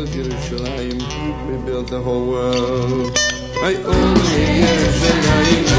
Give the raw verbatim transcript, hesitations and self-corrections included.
built Yerushalayim, we built the whole world. I only Yerushalayim.